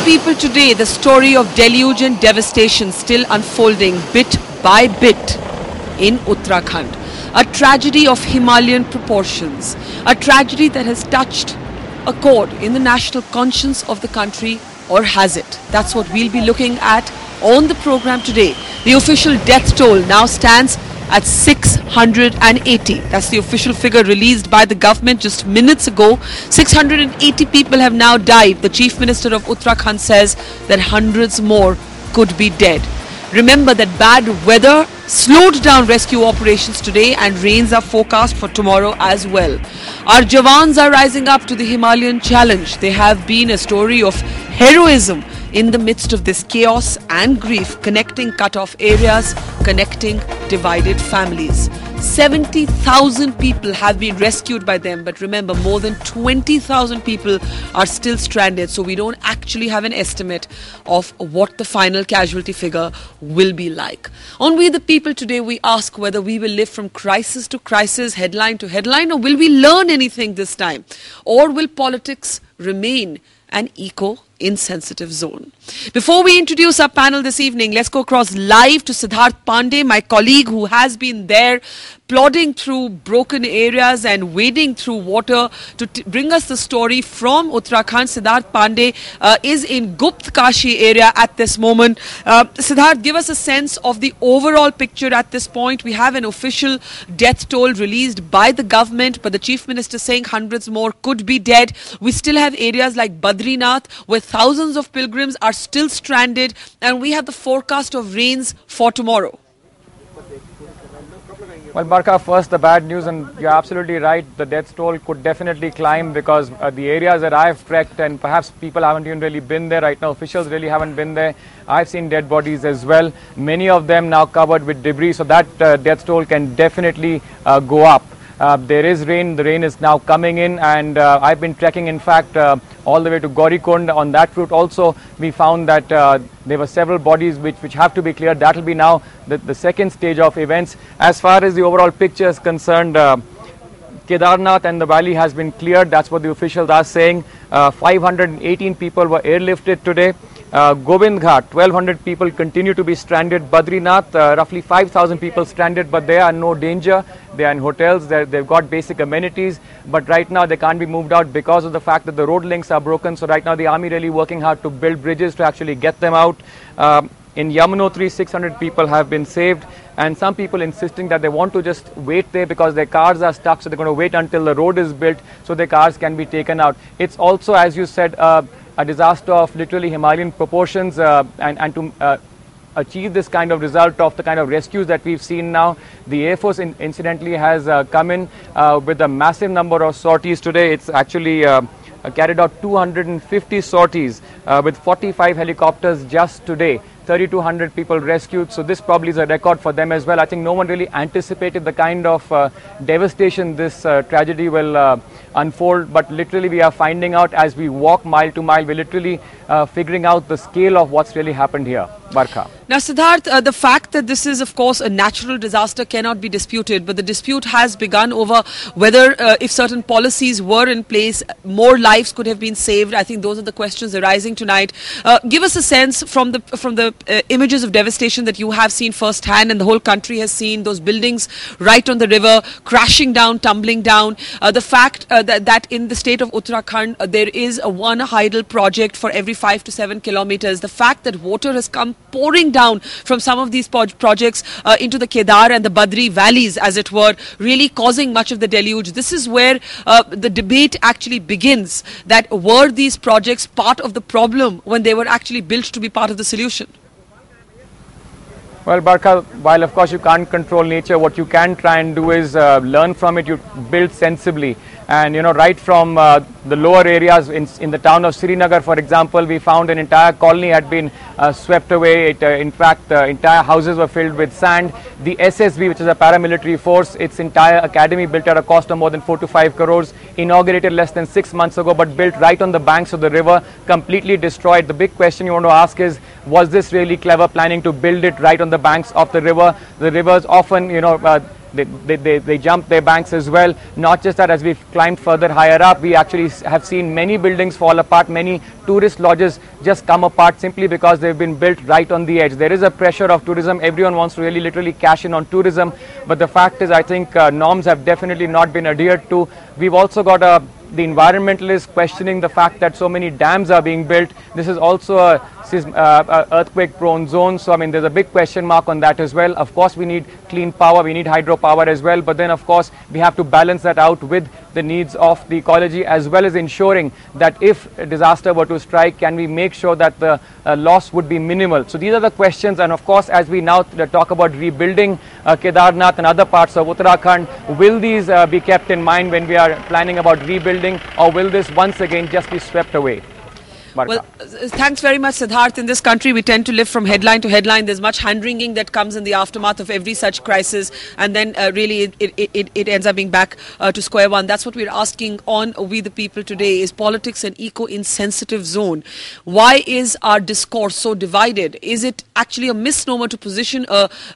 People today, the story of deluge and devastation still unfolding bit by bit in Uttarakhand. A tragedy of Himalayan proportions. A tragedy that has touched a chord in the national conscience of the country, or has it? That's what we'll be looking at on the program today. The official death toll now stands at 680. That's the official figure released by the government just minutes ago. 680 people have now died. The Chief Minister of Uttarakhand says that hundreds more could be dead. Remember that bad weather slowed down rescue operations today and rains are forecast for tomorrow as well. Our Jawans are rising up to the Himalayan challenge. They have been a story of heroism in the midst of this chaos and grief, connecting cut-off areas, connecting divided families. 70,000 people have been rescued by them, but remember, more than 20,000 people are still stranded, so we don't actually have an estimate of what the final casualty figure will be like. On We the People today, we ask whether we will live from crisis to crisis, headline to headline, or will we learn anything this time? Or will politics remain an eco-insensitive zone? Before we introduce our panel this evening, let's go across live to Siddharth Pandey, my colleague who has been there plodding through broken areas and wading through water to bring us the story from Uttarakhand. Siddharth Pandey is in Gupt Kashi area at this moment. Siddharth, give us a sense of the overall picture at this point. We have an official death toll released by the government, but the Chief Minister saying hundreds more could be dead. We still have areas like Badrinath where thousands of pilgrims are still stranded, and we have the forecast of rains for tomorrow. Well, Barkha, first the bad news, and you're absolutely right, the death toll could definitely climb because the areas that I've trekked, and perhaps people haven't even really been there right now, officials really haven't been there. I've seen dead bodies as well, many of them now covered with debris, so that death toll can definitely go up. There is rain, the rain is now coming in, and I've been trekking, in fact, all the way to Gaurikund. On that route also, we found that there were several bodies which have to be cleared. That will be now the second stage of events. As far as the overall picture is concerned, Kedarnath and the valley has been cleared. That's what the officials are saying. 518 people were airlifted today. Govind Ghat, 1,200 people continue to be stranded. Badrinath, roughly 5,000 people stranded, but they are in no danger. They are in hotels, they've got basic amenities, but right now they can't be moved out because of the fact that the road links are broken. So right now the army really working hard to build bridges to actually get them out. In Yamunotri, 600 people have been saved, and some people insisting that they want to just wait there because their cars are stuck, so they're going to wait until the road is built so their cars can be taken out. It's also, as you said, a disaster of literally Himalayan proportions, and to achieve this kind of result of the kind of rescues that we've seen now, the Air Force incidentally has come in with a massive number of sorties today. It's actually carried out 250 sorties with 45 helicopters just today. 3,200 people rescued, so this probably is a record for them as well. I think no one really anticipated the kind of devastation this tragedy will unfold, but literally we are finding out as we walk mile to mile, we're literally figuring out the scale of what's really happened here. Barkha. Now, Siddharth, the fact that this is, of course, a natural disaster cannot be disputed, but the dispute has begun over whether if certain policies were in place, more lives could have been saved. I think those are the questions arising tonight. Give us a sense from the images of devastation that you have seen firsthand and the whole country has seen, those buildings right on the river crashing down, tumbling down. The fact that in the state of Uttarakhand there is a one hydel project for every 5 to 7 kilometers. The fact that water has come pouring down from some of these projects into the Kedar and the Badri valleys, as it were, really causing much of the deluge. This is where the debate actually begins, that were these projects part of the problem when they were actually built to be part of the solution? Well, Barkha, while of course you can't control nature, what you can try and do is learn from it. You build sensibly. And right from the lower areas in the town of Srinagar, for example, we found an entire colony had been swept away. In fact, entire houses were filled with sand. The SSB, which is a paramilitary force, its entire academy built at a cost of more than 4 to 5 crores, inaugurated less than 6 months ago, but built right on the banks of the river, completely destroyed. The big question you want to ask is, was this really clever planning to build it right on the banks of the river? The rivers often, they jumped their banks as well. Not just that, as we've climbed further higher up, we actually have seen many buildings fall apart, many tourist lodges just come apart simply because they've been built right on the edge. There is a pressure of tourism. Everyone wants to really literally cash in on tourism. But the fact is, I think norms have definitely not been adhered to. We've also got the environmentalists questioning the fact that so many dams are being built. This is also a earthquake-prone zone. So, I mean, there's a big question mark on that as well. Of course, we need clean power, we need hydropower as well. But then, of course, we have to balance that out with the needs of the ecology, as well as ensuring that if a disaster were to strike, can we make sure that the loss would be minimal. So these are the questions. And of course, as we now talk about rebuilding Kedarnath and other parts of Uttarakhand, will these be kept in mind when we are planning about rebuilding, or will this once again just be swept away? Well, thanks very much, Siddharth. In this country, we tend to live from headline to headline. There's much hand-wringing that comes in the aftermath of every such crisis, and then really it ends up being back to square one. That's what we're asking on We the People today. Is politics an eco-insensitive zone? Why is our discourse so divided? Is it actually a misnomer to position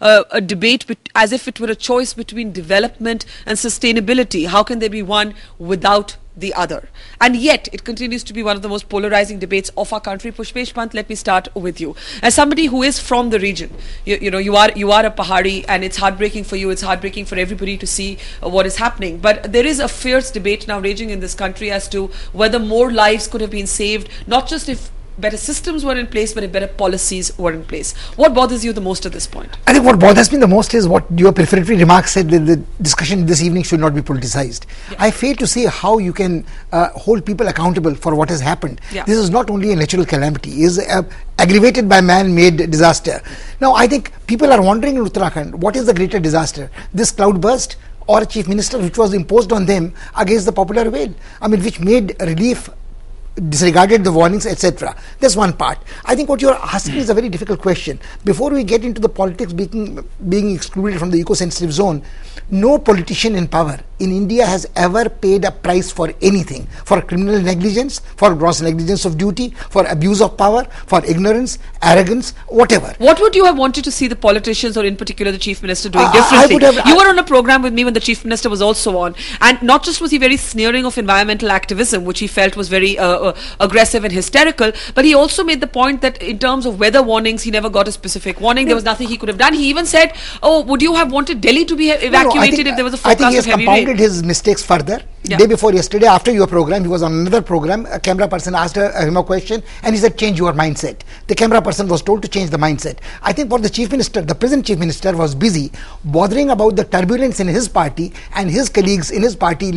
a debate as if it were a choice between development and sustainability? How can there be one without the other? And yet it continues to be one of the most polarizing debates of our country. Pushpesh Pant, let me start with you. As somebody who is from the region, you are a Pahari, and it's heartbreaking for you, it's heartbreaking for everybody to see what is happening. But there is a fierce debate now raging in this country as to whether more lives could have been saved, not just if better systems were in place, but if better policies were in place. What bothers you the most at this point? I think what bothers me the most is what your prefatory remarks said, that the discussion this evening should not be politicized. Yeah. I fail to see how you can hold people accountable for what has happened. Yeah. This is not only a natural calamity, it is aggravated by man-made disaster. Now, I think people are wondering in Uttarakhand, what is the greater disaster? This cloudburst or a chief minister which was imposed on them against the popular will? I mean, which made relief, disregarded the warnings, etc. That's one part. I think what you are asking is a very difficult question. Before we get into the politics being excluded from the eco-sensitive zone, no politician in power in India has ever paid a price for anything, for criminal negligence, for gross negligence of duty, for abuse of power, for ignorance, arrogance, whatever. What would you have wanted to see the politicians, or in particular the Chief Minister, doing differently? You were on a program with me when the Chief Minister was also on, and not just was he very sneering of environmental activism, which he felt was very aggressive and hysterical, but he also made the point that in terms of weather warnings, he never got a specific warning. There was nothing he could have done. He even said, "Oh, would you have wanted Delhi to be evacuated if there was a forecast of heavy rain?" I think he has compounded his mistakes further. Yeah. Day before yesterday, after your program, he was on another program. A camera person asked him a question, and he said, "Change your mindset." The camera person was told to change the mindset. I think what the Chief Minister, the present Chief Minister, was busy bothering about the turbulence in his party and his colleagues in his party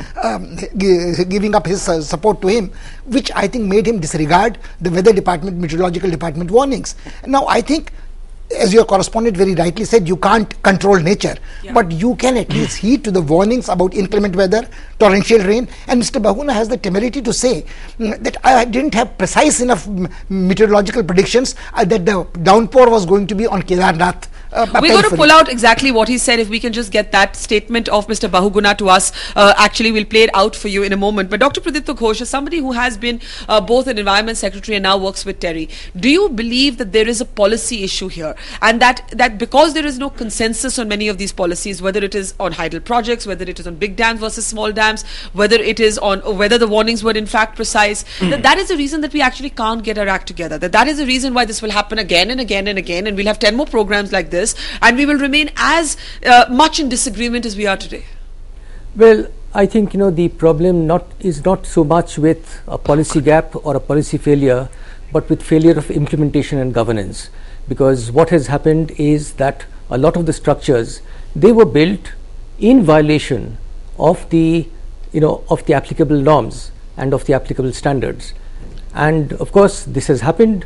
giving up his support to him, which I think made him disregard the weather department, meteorological department warnings. Now, I think, as your correspondent very rightly said, you can't control nature, but you can at least heed to the warnings about inclement weather, torrential rain. And Mr. Bahuguna has the temerity to say that I didn't have precise enough meteorological predictions that the downpour was going to be on Kedarnath. We're going to pull out exactly what he said. If we can just get that statement of Mr. Bahuguna to us, actually we'll play it out for you in a moment. But Dr. Pradipta Ghosh, as somebody who has been both an Environment Secretary and now works with TERI, do you believe that there is a policy issue here, and that because there is no consensus on many of these policies, whether it is on hydel projects, whether it is on big dams versus small dams, whether it is on whether the warnings were in fact precise, that is the reason that we actually can't get our act together, that is the reason why this will happen again and again and again, and we'll have 10 more programs like this, and we will remain as much in disagreement as we are today? Well, I think the problem is not so much with a policy gap or a policy failure, but with failure of implementation and governance. Because what has happened is that a lot of the structures, they were built in violation of the applicable norms and of the applicable standards. And of course, this has happened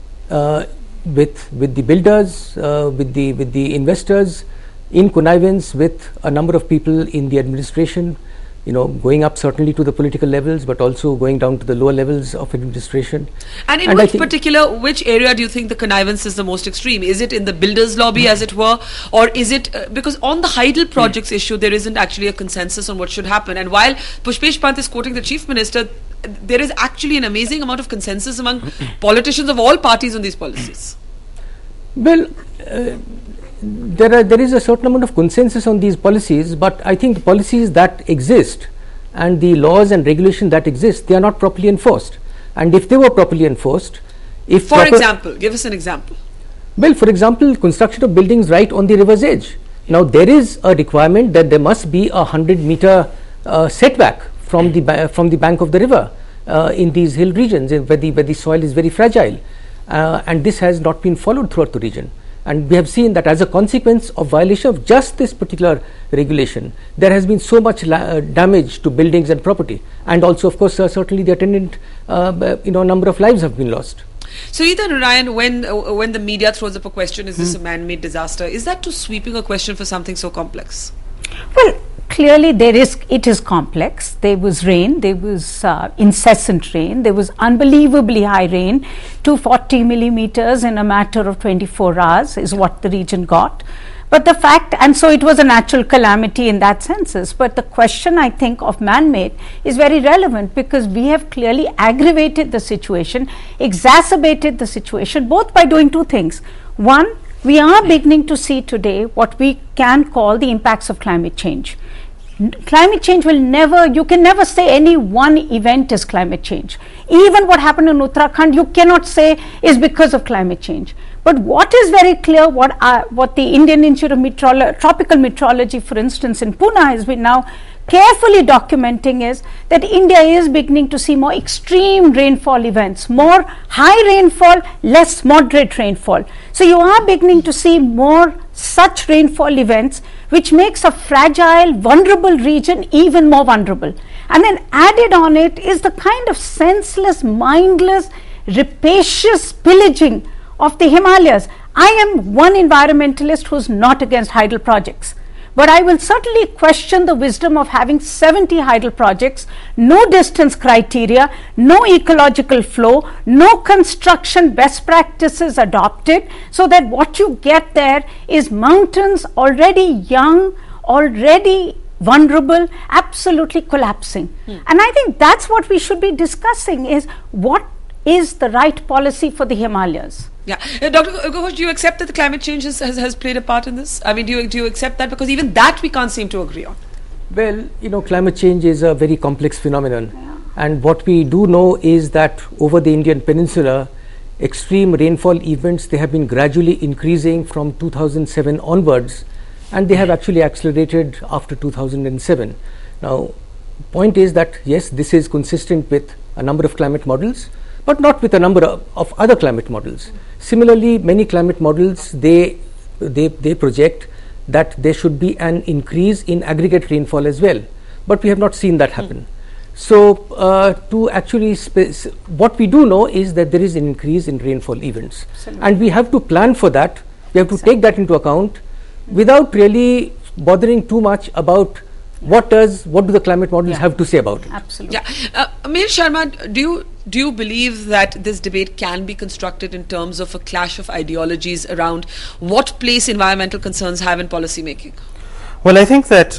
with the builders, with the investors, in connivance with a number of people in the administration, going up certainly to the political levels, but also going down to the lower levels of administration. And in which area do you think the connivance is the most extreme? Is it in the builders' lobby, as it were, or is it because on the hydel projects issue, there isn't actually a consensus on what should happen? And while Pushpesh Pant is quoting the Chief Minister, there is actually an amazing amount of consensus among politicians of all parties on these policies. Well, there is a certain amount of consensus on these policies, but I think the policies that exist and the laws and regulations that exist, they are not properly enforced. And if they were properly enforced, if for example, give us an example. Well, for example, construction of buildings right on the river's edge. Now, there is a requirement that there must be a 100-meter setback from the bank of the river in these hill regions where the soil is very fragile, and this has not been followed throughout the region. And we have seen that as a consequence of violation of just this particular regulation, there has been so much damage to buildings and property, and also, of course, certainly the attendant, number of lives have been lost. Sunita Narayan, when the media throws up a question, is this a man-made disaster? Is that too sweeping a question for something so complex? Well, clearly it is complex. There was rain, there was incessant rain, there was unbelievably high rain, 240 millimeters in a matter of 24 hours is what the region got. But the fact, and so it was a natural calamity in that sense, but the question, I think, of man-made is very relevant, because we have clearly aggravated the situation, exacerbated the situation, both by doing two things. One, we are beginning to see today what we can call the impacts of climate change. Climate change will never, you can never say any one event is climate change. Even what happened in Uttarakhand, you cannot say is because of climate change. But what is very clear, what the Indian Institute of Tropical Meteorology, for instance, in Pune has been now carefully documenting, is that India is beginning to see more extreme rainfall events, more high rainfall, less moderate rainfall. So you are beginning to see more such rainfall events, which makes a fragile, vulnerable region even more vulnerable. And then added on it is the kind of senseless, mindless, rapacious pillaging of the Himalayas. I am one environmentalist who is not against hydel projects, but I will certainly question the wisdom of having 70 hydel projects, no distance criteria, no ecological flow, no construction best practices adopted, so that what you get there is mountains already young, already vulnerable, absolutely collapsing. And I think that's what we should be discussing, is what is the right policy for the Himalayas. Yeah, Dr. Ghosh, do you accept that the climate change has played a part in this? I mean, do you accept that? Because even that we can't seem to agree on. Well, climate change is a very complex phenomenon. Yeah. And what we do know is that over the Indian peninsula, extreme rainfall events, they have been gradually increasing from 2007 onwards, and they have actually accelerated after 2007. Now, point is that, yes, this is consistent with a number of climate models, but not with a number of other climate models. Similarly, many climate models, they project that there should be an increase in aggregate rainfall as well, but we have not seen that happen. So, to actually, what we do know is that there is an increase in rainfall events, and we have to plan for that. We have to take that into account without really bothering too much about what do the climate models have to say about it. Absolutely. Yeah. Mihir Sharma, do you believe that this debate can be constructed in terms of a clash of ideologies around what place environmental concerns have in policy making? Well, I think that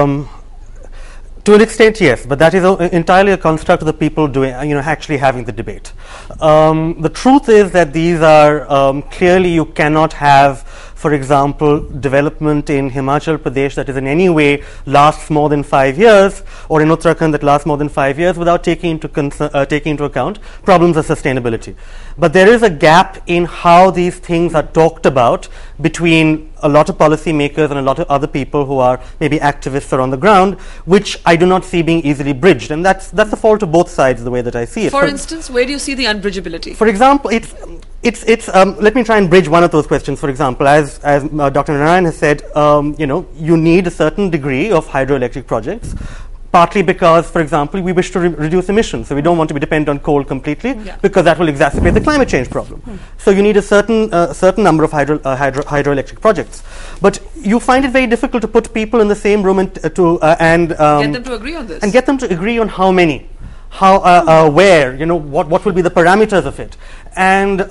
to an extent, yes, but that is entirely a construct of the people doing, actually having the debate. The truth is that these are clearly, you cannot have, for example, development in Himachal Pradesh that is in any way lasts more than 5 years, or in Uttarakhand that lasts more than 5 years, without taking into account problems of sustainability. But there is a gap in how these things are talked about between a lot of policymakers and a lot of other people who are maybe activists or on the ground, which I do not see being easily bridged, and that's the fault of both sides, the way that I see it. For instance, where do you see the unbridgeability? For example, let me try and bridge one of those questions. For example, as Dr. Narayan has said, you need a certain degree of hydroelectric projects, partly because, for example, we wish to reduce emissions, so we don't want to be dependent on coal completely, because that will exacerbate the climate change problem. So you need a certain number of hydroelectric projects, but you find it very difficult to put people in the same room and get them to agree on this. And get them to agree on how many. how, where, what will be the parameters of it. And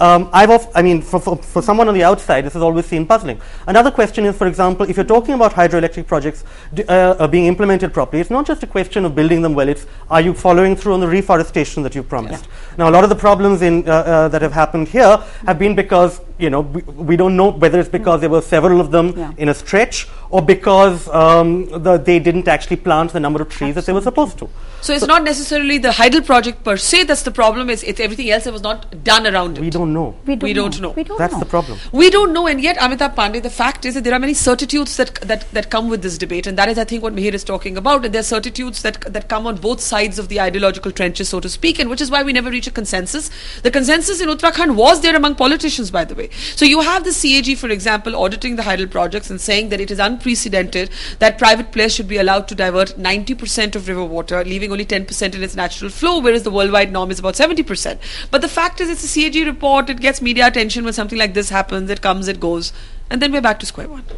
for someone on the outside, this has always seemed puzzling. Another question is, for example, if you're talking about hydroelectric projects being implemented properly, it's not just a question of building them well, it's are you following through on the reforestation that you've promised. Yeah. Now, a lot of the problems that have happened here have been because, we don't know whether it's because there were several of them in a stretch or because they didn't actually plant the number of trees that they were supposed to. So it's not necessarily the Hydel project per se that's the problem, it's everything else that was not done around it. We don't know. We don't know. That's the problem. We don't know, and yet, Amitabh Pandey, the fact is that there are many certitudes that come with this debate, and that is, I think, what Mihir is talking about, and there are certitudes that come on both sides of the ideological trenches, so to speak, and which is why we never reach a consensus. The consensus in Uttarakhand was there among politicians, by the way. So you have the CAG, for example, auditing the Hydel projects and saying that it is unprecedented that private players should be allowed to divert 90% of river water, leaving only 10% in its natural flow, whereas the worldwide norm is about 70%. But the fact is, it's a CAG report, it gets media attention when something like this happens, it comes, it goes, and then we're back to square one.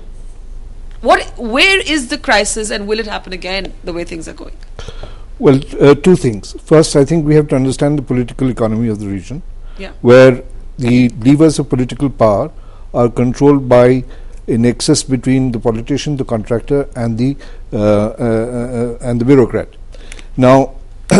Where is the crisis, and will it happen again the way things are going? Well, two things. First, I think we have to understand the political economy of the region, where the levers of political power are controlled by a nexus between the politician, the contractor, and the bureaucrat. Now,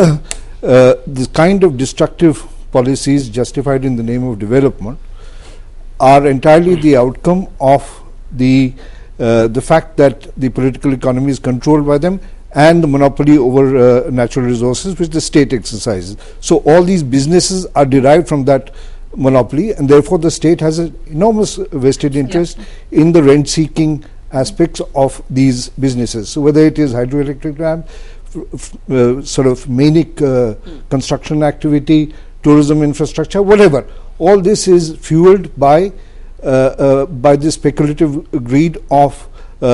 this kind of destructive policies justified in the name of development are entirely the outcome of the fact that the political economy is controlled by them and the monopoly over natural resources which the state exercises. So all these businesses are derived from that monopoly, and therefore the state has an enormous vested interest in the rent-seeking aspects of these businesses. So whether it is hydroelectric dam, sort of manic construction activity, tourism infrastructure, whatever, all this is fueled by the speculative greed of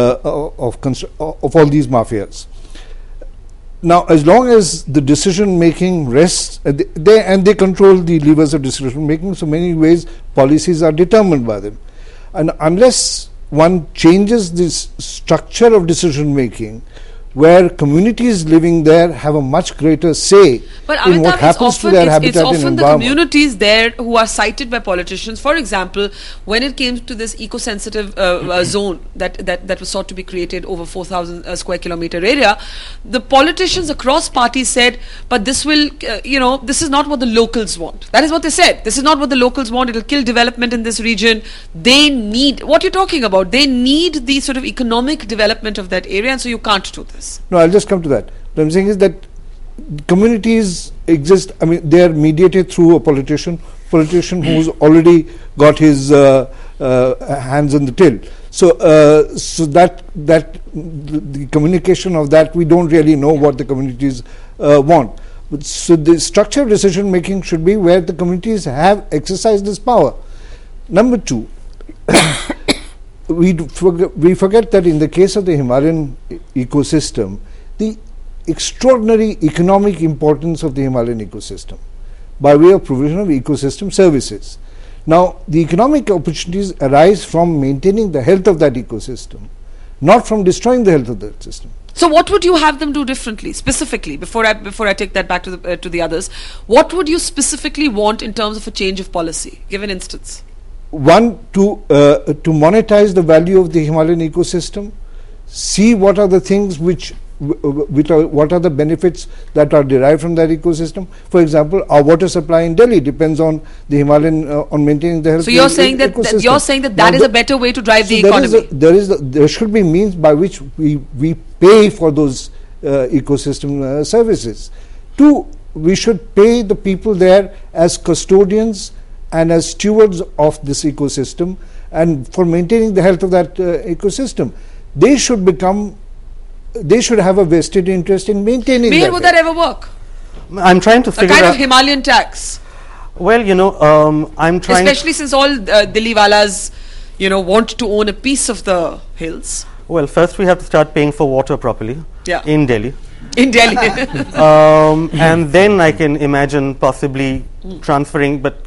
all these mafias. Now, as long as the decision making rests, they control the levers of decision making, so many ways policies are determined by them. And unless one changes this structure of decision making, where communities living there have a much greater say in what happens to their habitat and environment. It's often the communities there who are cited by politicians. For example, when it came to this eco-sensitive zone that was sought to be created over 4,000 square kilometer area, the politicians across parties said, but this will, this is not what the locals want. That is what they said. This is not what the locals want. It will kill development in this region. They need, what you're talking about, they need the sort of economic development of that area, and so you can't do this. No, I'll just come to that. What I'm saying is that communities exist, they are mediated through a politician who's already got his hands in the till. So that the communication of that, we don't really know what the communities want. But so the structure of decision making should be where the communities have exercised this power. Number two, we forget that in the case of the Himalayan ecosystem, the extraordinary economic importance of the Himalayan ecosystem by way of provision of ecosystem services. Now, the economic opportunities arise from maintaining the health of that ecosystem, not from destroying the health of that system. So what would you have them do differently, specifically, before I take that back to the others? What would you specifically want in terms of a change of policy? Give an instance. One, to monetize the value of the Himalayan ecosystem, see what are the things what are the benefits that are derived from that ecosystem. For example, our water supply in Delhi depends on the Himalayan, on maintaining the health. So you're saying that is a better way to drive the economy. There should be means by which we pay for those ecosystem services. Two, we should pay the people there as custodians and as stewards of this ecosystem, and for maintaining the health of that ecosystem. They should have a vested interest in maintaining that. Would that ever work? I'm trying to figure out. A kind of Himalayan tax. Well, I'm trying. Especially since all Delhiwalas, want to own a piece of the hills. Well, first we have to start paying for water properly in Delhi. In Delhi. And then I can imagine possibly transferring, but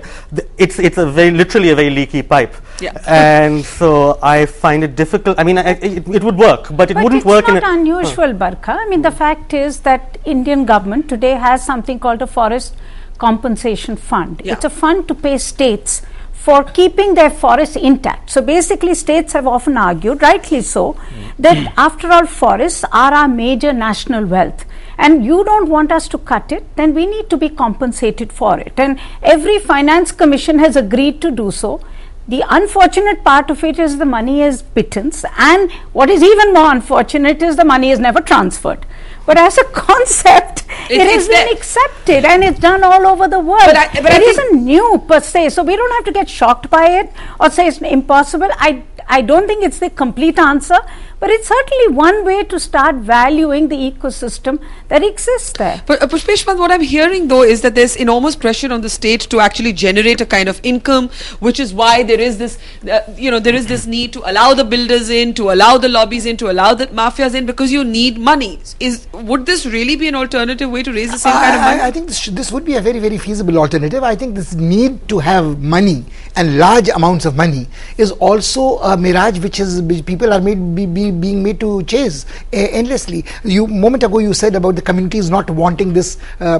it's literally a very leaky pipe. Yeah. And so I find it difficult. I mean, it would work, but it wouldn't work. It's not unusual, Barkha. I mean, the fact is that Indian government today has something called a forest compensation fund. Yeah. It's a fund to pay states for keeping their forests intact. So basically, states have often argued, rightly so, that after all, forests are our major national wealth. And you don't want us to cut it, then we need to be compensated for it. And every finance commission has agreed to do so. The unfortunate part of it is the money is pittance, and what is even more unfortunate is the money is never transferred. But as a concept, it has been accepted and it's done all over the world. But it isn't new per se, so we don't have to get shocked by it or say it's impossible. I don't think it's the complete answer, but it's certainly one way to start valuing the ecosystem that exists there. But Pushpeshpad, what I'm hearing though is that there's enormous pressure on the state to actually generate a kind of income, which is why there is this, there is this need to allow the builders in, to allow the lobbies in, to allow the mafias in, because you need money. Would this really be an alternative way to raise the same kind of money? I think this would be a very, very feasible alternative. I think this need to have money and large amounts of money is also a mirage which people are being made to chase endlessly. Moment ago you said about the communities not wanting this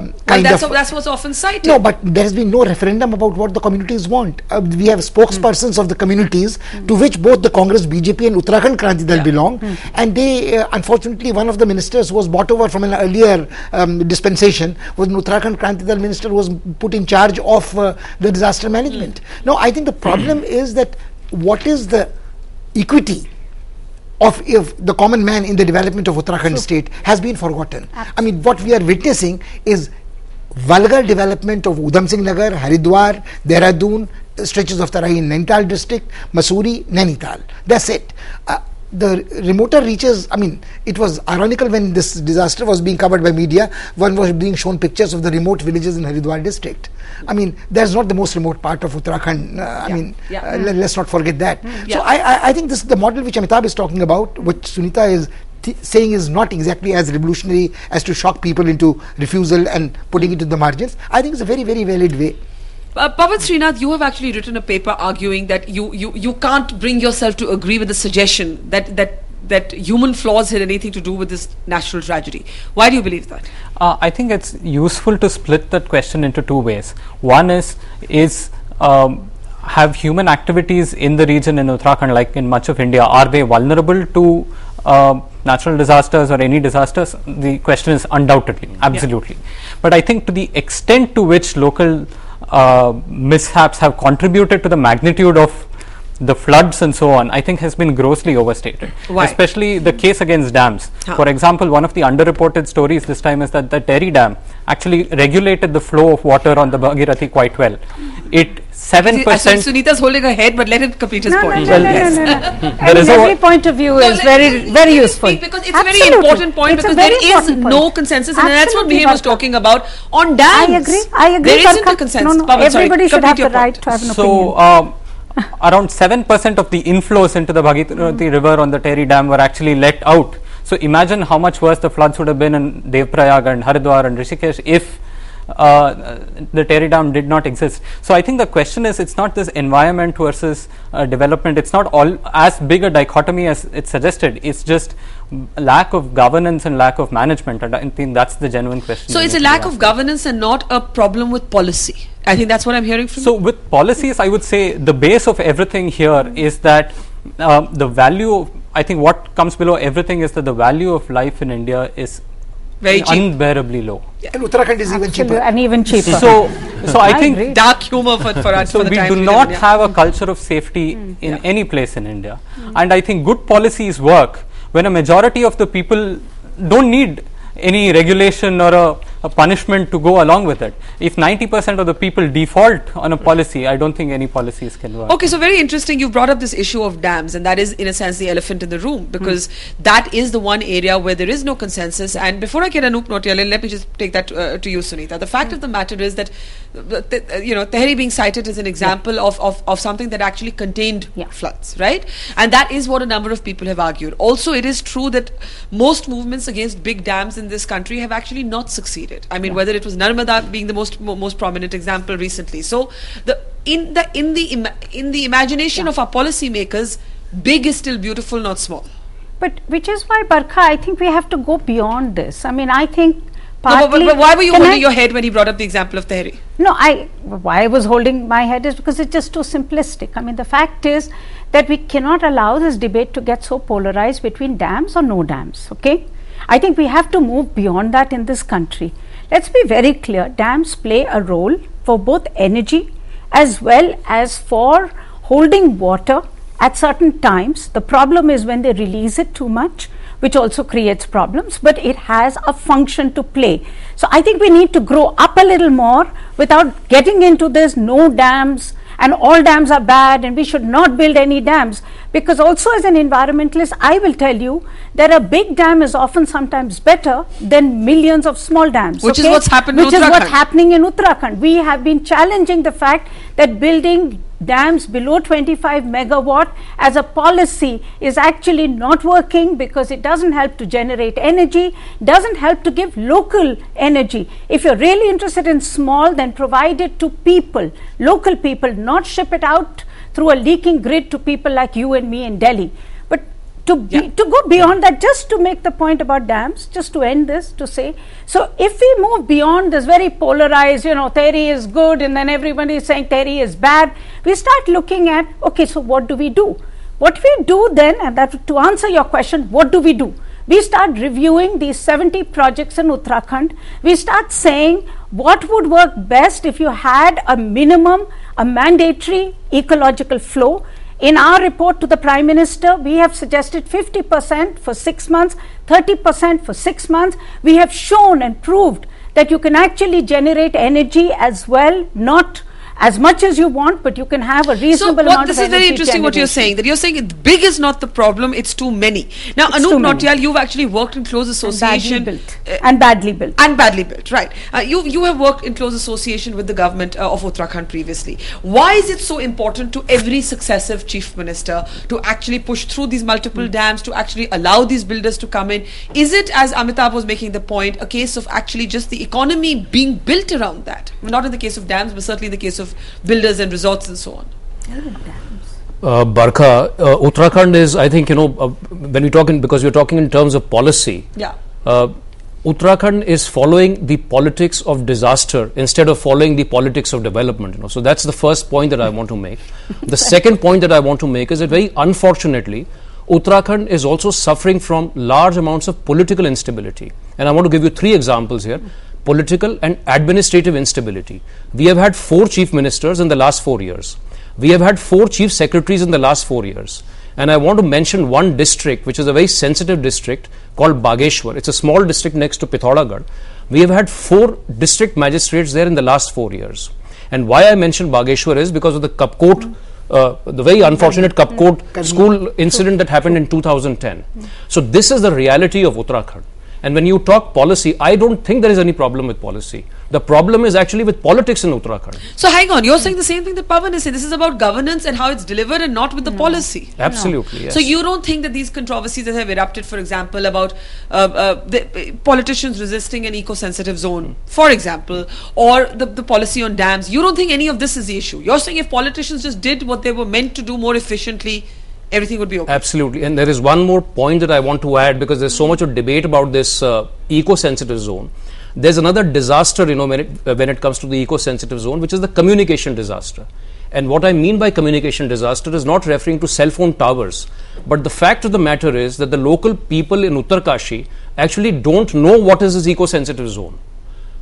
that's what's often cited. No, but there has been no referendum about what the communities want. We have spokespersons of the communities to which both the Congress, BJP and Uttarakhand Kranti Dal belong, and they unfortunately one of the ministers was bought over from an earlier dispensation. Was an Uttarakhand Kranti Dal minister was put in charge of the disaster management. Now I think the problem is that what is the equity of the common man in the development of Uttarakhand state has been forgotten. Absolutely. I mean, what we are witnessing is vulgar development of Udham Singh Nagar, Haridwar, Dehradun, stretches of Tarai in Nainital district, Mussoorie, Nainital. That's it. The remoter reaches, I mean, it was ironical when this disaster was being covered by media, one was being shown pictures of the remote villages in Haridwar district. I mean, that's not the most remote part of Uttarakhand. Let's not forget that. So I think this is the model which Amitabh is talking about, which Sunita is saying is not exactly as revolutionary as to shock people into refusal and putting it to the margins. I think it's a very, very valid way. Pawan Srinath, you have actually written a paper arguing that you can't bring yourself to agree with the suggestion that human flaws had anything to do with this national tragedy. Why do you believe that? I think it's useful to split that question into two ways. One is have human activities in the region in Uttarakhand, like in much of India, are they vulnerable to natural disasters or any disasters? The question is undoubtedly, absolutely. But I think to the extent to which local mishaps have contributed to the magnitude of the floods and so on, I think has been grossly overstated. Why? Especially the case against dams. For example, one of the underreported stories this time is that the Terry Dam actually regulated the flow of water on the Bhagirathi quite well. It 7%. Sunita's holding her head, but let him complete his point. No. Every point of view is very, very useful. Because it's a very important point, because there is no consensus, and that's what Mihir was talking about on dams. I agree. There isn't a consensus. Everybody should have the right to have an opinion. Around 7% of the inflows into the Bhagirathi river on the Terry Dam were actually let out. So imagine how much worse the floods would have been in Devprayag and Haridwar and Rishikesh if the Terry Dam did not exist. So I think the question is, it's not this environment versus development. It's not all as big a dichotomy as it's suggested. It's just lack of governance and lack of management, and I think that's the genuine question. So it's a lack of governance and not a problem with policy. I think that's what I'm hearing from you. So with policies, I would say the base of everything here is that the value of, I think what comes below everything is that the value of life in India is very cheap, unbearably low. And Uttarakhand is even cheaper. And even cheaper. So I think dark humor for us. So we do not have a culture of safety in any place in India. And I think good policies work when a majority of the people don't need any regulation or a punishment to go along with it. If 90% of the people default on a policy, I don't think any policies can work. Okay, so very interesting. You brought up this issue of dams, and that is in a sense the elephant in the room, because that is the one area where there is no consensus. And before I get Anup Nautiyal, let me just take that to you, Sunita. The fact of the matter is that Tehri being cited as an example of something that actually contained floods, right? And that is what a number of people have argued. Also, it is true that most movements against big dams in this country have actually not succeeded. I mean, whether it was Narmada being the most prominent example recently. So, in the imagination of our policymakers, big is still beautiful, not small. But which is why, Barkha, I think we have to go beyond this. I mean, I think. No, but why were you holding your head when he brought up the example of Tehri? No, why I was holding my head is because it's just too simplistic. I mean, the fact is that we cannot allow this debate to get so polarized between dams or no dams, okay? I think we have to move beyond that in this country. Let's be very clear, dams play a role for both energy as well as for holding water at certain times. The problem is when they release it too much, which also creates problems, but it has a function to play. So I think we need to grow up a little more without getting into this no dams and all dams are bad and we should not build any dams, because also as an environmentalist I will tell you that a big dam is often sometimes better than millions of small dams. Which is what's happened in Uttarakhand. Which is what's happening in Uttarakhand. We have been challenging the fact that building dams below 25 megawatt as a policy is actually not working, because it doesn't help to generate energy, doesn't help to give local energy. If you're really interested in small, then provide it to people, local people, not ship it out through a leaking grid to people like you and me in Delhi. But to go beyond that, just to make the point about dams, just to end this, to say, so if we move beyond this very polarized, Tehri is good and then everybody is saying Tehri is bad, we start looking at, okay, so what do we do? What we do then, and that to answer your question, what do we do? We start reviewing these 70 projects in Uttarakhand. We start saying what would work best if you had a minimum, a mandatory ecological flow. In our report to the Prime Minister, we have suggested 50% for 6 months, 30% for 6 months. We have shown and proved that you can actually generate energy as well, not as much as you want, but you can have a reasonable amount of energy. This is very interesting what you're saying, that you're saying big is not the problem, it's too many. Now, Anup Nautiyal, you've actually worked in close association. And badly built. And badly built, right. You have worked in close association with the government of Uttarakhand previously. Why is it so important to every successive chief minister to actually push through these multiple dams, to actually allow these builders to come in? Is it, as Amitabh was making the point, a case of actually just the economy being built around that? Not in the case of dams, but certainly in the case of builders and resorts and so on. Barkha, Uttarakhand is, I think, when we talk because we're talking in terms of policy, Uttarakhand is following the politics of disaster instead of following the politics of development. So that's the first point that I want to make. The second point that I want to make is that very unfortunately, Uttarakhand is also suffering from large amounts of political instability. And I want to give you 3 examples here. Political and administrative instability. We have had 4 chief ministers in the last 4 years. We have had 4 chief secretaries in the last 4 years. And I want to mention one district which is a very sensitive district called Bageshwar. It's a small district next to Pithoragarh. We have had 4 district magistrates there in the last 4 years. And why I mention Bageshwar is because of the Kapkot, the very unfortunate Kapkot school incident that happened in 2010. So this is the reality of Uttarakhand. And when you talk policy, I don't think there is any problem with policy. The problem is actually with politics in Uttarakhand. So hang on, you're saying the same thing that Pawan is saying. This is about governance and how it's delivered and not with the policy. Absolutely, yes. So you don't think that these controversies that have erupted, for example, about the politicians resisting an eco-sensitive zone, for example, or the policy on dams, you don't think any of this is the issue? You're saying if politicians just did what they were meant to do more efficiently, everything would be okay. Absolutely. And there is one more point that I want to add, because there's so much of debate about this eco-sensitive zone. There's another disaster, when it comes to the eco-sensitive zone, which is the communication disaster. And what I mean by communication disaster is not referring to cell phone towers, but the fact of the matter is that the local people in Uttarkashi actually don't know what is this eco-sensitive zone.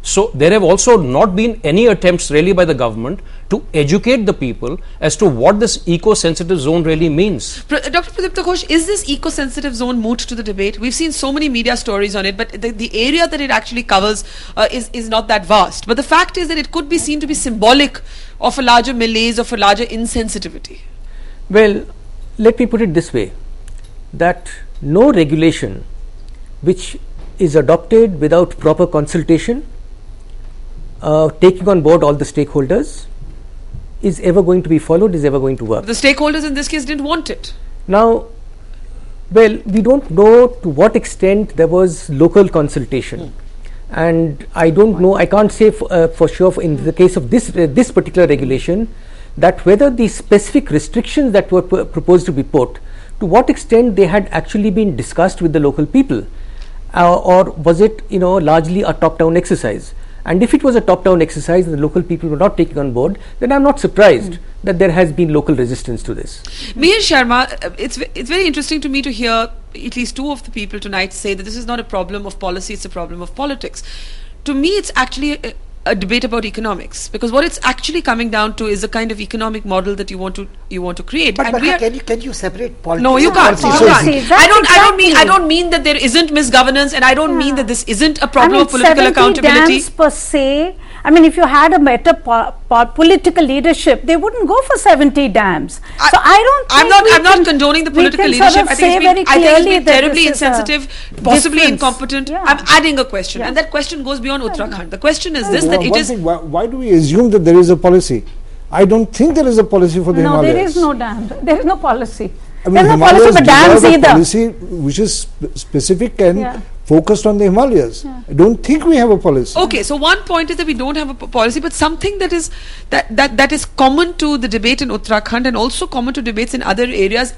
So there have also not been any attempts really by the government to educate the people as to what this eco-sensitive zone really means. Dr. Pradipta Ghosh, is this eco-sensitive zone moot to the debate? We've seen so many media stories on it, but the area that it actually covers is not that vast. But the fact is that it could be seen to be symbolic of a larger malaise, of a larger insensitivity. Well, let me put it this way, that no regulation which is adopted without proper consultation, taking on board all the stakeholders, is ever going to be followed, is ever going to work. The stakeholders in this case didn't want it. Now, well, we don't know to what extent there was local consultation. And I don't know, I can't say for sure in the case of this particular regulation, that whether the specific restrictions that were proposed to be put, to what extent they had actually been discussed with the local people, or was it, largely a top-down exercise? And if it was a top-down exercise and the local people were not taking on board, then I'm not surprised that there has been local resistance to this. Mihir Sharma, it's very interesting to me to hear at least two of the people tonight say that this is not a problem of policy, it's a problem of politics. To me, it's actually a debate about economics, because what it's actually coming down to is a kind of economic model that you want to create. But can you separate politics? No, you can't. Exactly. I don't mean that there isn't misgovernance, and I don't mean that this isn't a problem of political accountability. Dams per se, if you had a better political leadership, they wouldn't go for 70 dams. So I'm not condoning the political leadership. I think it's been terribly insensitive, possibly incompetent. Yeah. I'm adding a question, and that question goes beyond Uttarakhand. The question is this: why do we assume that there is a policy? I don't think there is a policy for the Himalayas. No, there is no dam. There is no policy. There's no policy for dams either. Policy which is specific and focused on the Himalayas. I don't think we have a policy. Okay, so one point is that we don't have a policy, but something that is that is common to the debate in Uttarakhand and also common to debates in other areas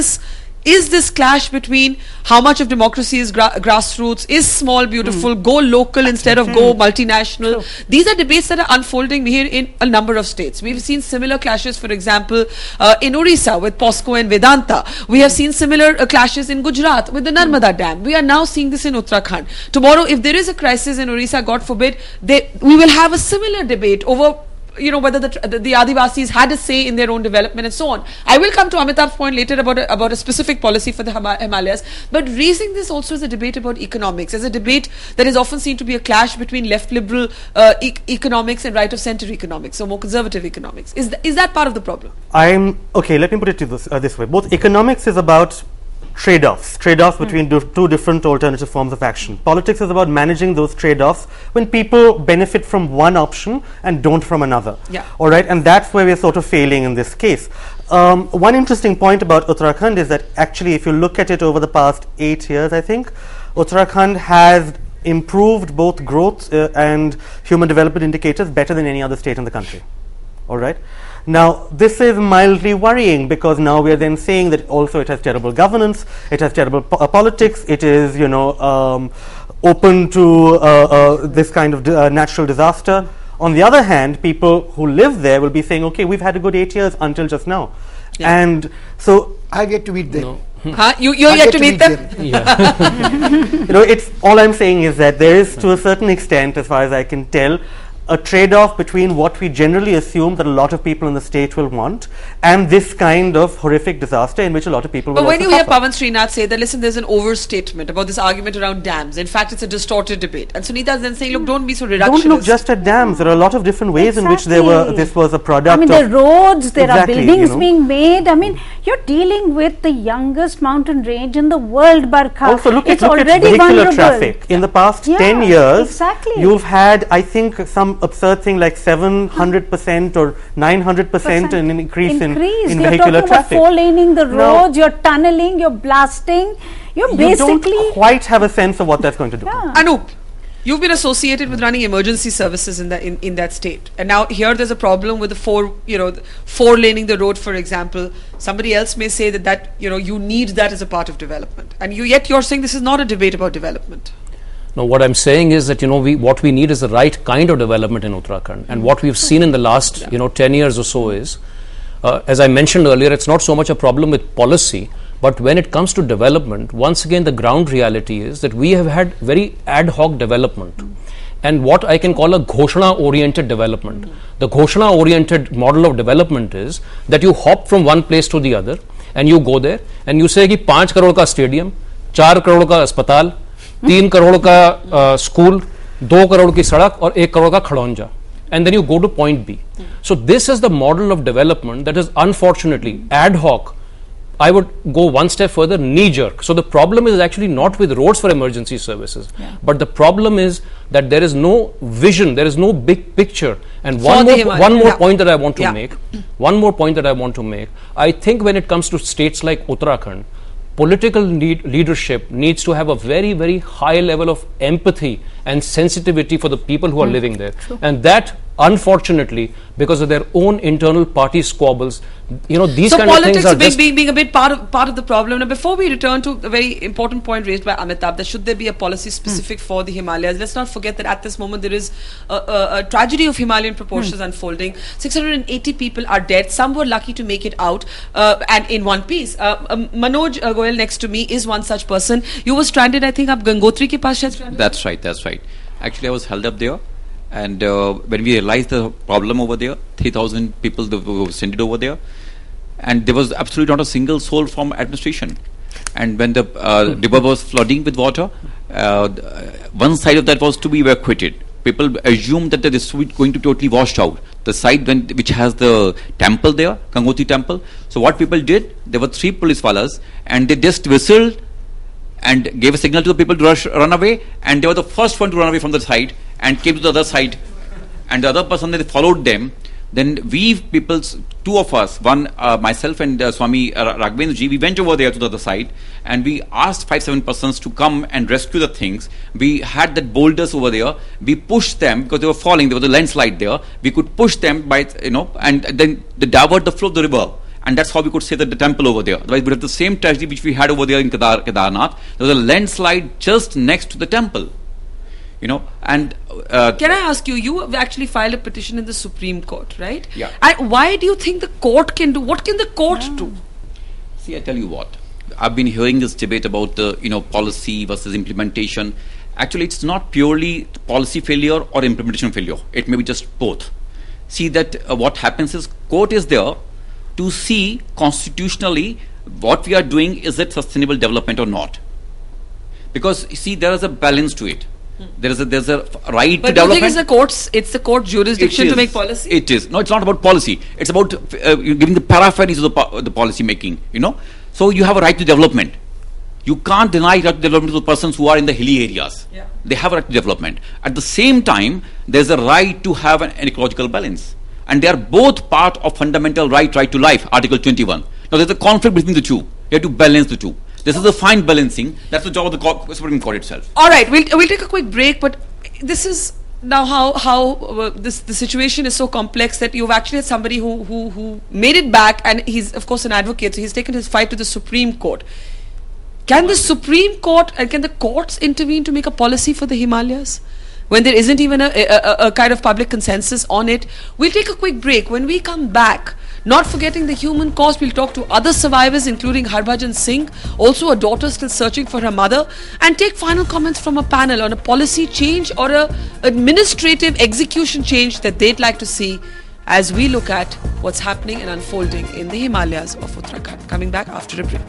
is this clash between how much of democracy is grassroots, is small beautiful, go local instead of go multinational. These are debates that are unfolding here in a number of states. We've seen similar clashes, for example, in Orissa with POSCO and Vedanta. We have seen similar clashes in Gujarat with the Narmada Dam. We are now seeing this in Uttarakhand. Tomorrow, if there is a crisis in Orissa, God forbid, we will have a similar debate over whether the Adivasis had a say in their own development and so on. I will come to Amitabh's point later about a specific policy for the Himalayas, but raising this also as a debate about economics, as a debate that is often seen to be a clash between left liberal economics and right of center economics, so more conservative economics. Is that part of the problem? Okay, let me put it to this way. Both economics is about trade-offs between two different alternative forms of action. Politics is about managing those trade-offs when people benefit from one option and don't from another. All right, and that's where we're sort of failing in this case. One interesting point about Uttarakhand is that actually if you look at it over the past 8 years, I think, Uttarakhand has improved both growth and human development indicators better than any other state in the country. All right. Now, this is mildly worrying because now we are then saying that also it has terrible governance, it has terrible politics, it is, open to this kind of natural disaster. On the other hand, people who live there will be saying, okay, we've had a good 8 years until just now. And so I get to meet them. No. You yet to meet them? It's all I'm saying is that there is, to a certain extent, as far as I can tell, a trade-off between what we generally assume that a lot of people in the state will want and this kind of horrific disaster in which a lot of people will But when you suffer. hear Pawan Srinath say that, listen, there's an overstatement about this argument around dams. In fact, it's a distorted debate. And Sunita is then saying, look, don't be so reductionist. Don't look just at dams. There are a lot of different ways in which this was a product there are roads, there are buildings being made. You're dealing with the youngest mountain range in the world, Barkha. Also, look at vehicular traffic. In the past 10 years, you've had, I think, some absurd thing like 700% or 900% an increase in vehicular traffic. You're four-laning the roads, you're tunneling, you're blasting. You don't quite have a sense of what that's going to do. Anup, you've been associated with running emergency services in that state, and now here there's a problem with the four-laning the road, for example. Somebody else may say that you need that as a part of development, and yet you're saying this is not a debate about development. No, what I'm saying is that what we need is the right kind of development in Uttarakhand, and what we've seen in the last 10 years or so is, as I mentioned earlier, it's not so much a problem with policy, but when it comes to development, once again the ground reality is that we have had very ad hoc development, and what I can call a Ghoshana-oriented development. The Ghoshana-oriented model of development is that you hop from one place to the other and you go there and you say कि 5 करोड़ का stadium, 4 crore का अस्पताल, 3 करोड़ का school, 2 crore की सड़क और 1 करोड़ का खड़ौंजा. And then you go to point B. So this is the model of development that is unfortunately ad hoc. I would go one step further, knee-jerk. So the problem is actually not with roads for emergency services, but the problem is that there is no vision, there is no big picture. And one more point that I want to make, I think when it comes to states like Uttarakhand, political leadership needs to have a very, very high level of empathy and sensitivity for the people who are living there. And that, unfortunately, because of their own internal party squabbles, these kind of things are being a bit part of the problem. Now, before we return to the very important point raised by Amitabh, that should there be a policy specific for the Himalayas, let's not forget that at this moment there is a tragedy of Himalayan proportions unfolding. 680 people are dead. Some were lucky to make it out, and in one piece. Manoj Goyal next to me is one such person. You were stranded, I think, up Gangotri ke paas stranded? That's right. Actually, I was held up there. And when we realized the problem over there, 3,000 people were sent over there, and there was absolutely not a single soul from administration. And when the river was flooding with water, one side of that was to be evacuated. People assumed that this was going to be totally washed out. The side which has the temple there, Gangotri temple. So what people did, there were 3 police fellas, and they just whistled and gave a signal to the people to run away, and they were the first one to run away from the side and came to the other side, and the other person, they followed them. Then we people, 2 of us, one myself and Swami Raghavendra ji, we went over there to the other side and we asked 5-7 persons to come and rescue the things. We had that boulders over there, we pushed them because they were falling, there was a landslide there, we could push them by, and then they divert the flow of the river. And that's how we could save the temple over there. Otherwise, we have the same tragedy which we had over there in Kedarnath. There was a landslide just next to the temple. And can I ask you? You have actually filed a petition in the Supreme Court, right? Yeah. And why do you think the court can do? What can the court do? See, I tell you what. I've been hearing this debate about the policy versus implementation. Actually, it's not purely policy failure or implementation failure. It may be just both. See that what happens is court is there to see constitutionally what we are doing, is it sustainable development or not? Because see, there is a balance to it. There's a right to development. But do you think it's the court jurisdiction to make policy? It is. No, it's not about policy. It's about giving the paraphrase of the policy making. So you have a right to development. You can't deny right to development to the persons who are in the hilly areas. Yeah. They have a right to development. At the same time, there's a right to have an ecological balance. And they are both part of fundamental right to life, Article 21. Now there's a conflict between the two. You have to balance the two. This is a fine balancing. That's the job of the Supreme Court itself. All right, we'll take a quick break, but this is now how the situation is so complex that you've actually had somebody who made it back, and he's of course an advocate, so he's taken his fight to the Supreme Court. Can the Supreme Court and can the courts intervene to make a policy for the Himalayas when there isn't even a kind of public consensus on it? We'll take a quick break. When we come back, not forgetting the human cost, we'll talk to other survivors including Harbhajan Singh, also a daughter still searching for her mother, and take final comments from a panel on a policy change or a administrative execution change that they'd like to see as we look at what's happening and unfolding in the Himalayas of Uttarakhand. Coming back after a break.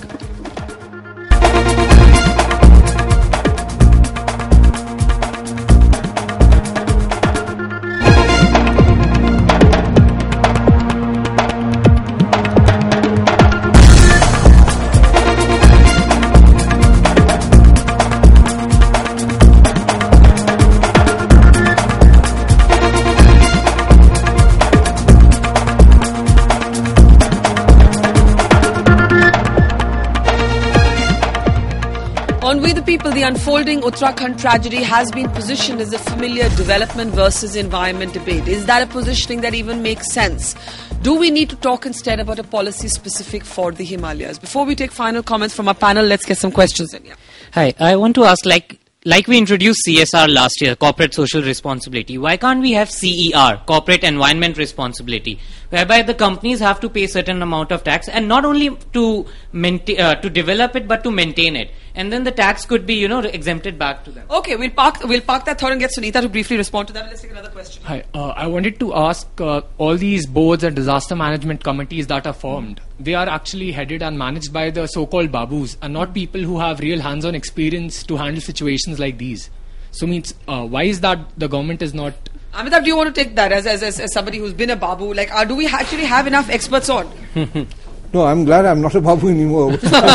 On We the People, the unfolding Uttarakhand tragedy has been positioned as a familiar development versus environment debate. Is that a positioning that even makes sense? Do we need to talk instead about a policy specific for the Himalayas? Before we take final comments from our panel, let's get some questions in here. Hi, I want to ask, like we introduced CSR last year, corporate social responsibility, why can't we have CER, corporate environment responsibility, whereby the companies have to pay a certain amount of tax, and not only to develop it but to maintain it, and then the tax could be exempted back to them. Okay, we'll park that thought and get Sunita to briefly respond to that. Let's take another question. Hi, I wanted to ask all these boards and disaster management committees that are formed, they are actually headed and managed by the so-called babus and not people who have real hands-on experience to handle situations like these. So means why is that the government is not... Amitabh, do you want to take that as somebody who's been a babu? Like, do we actually have enough experts on? No, I'm glad I'm not a babu anymore.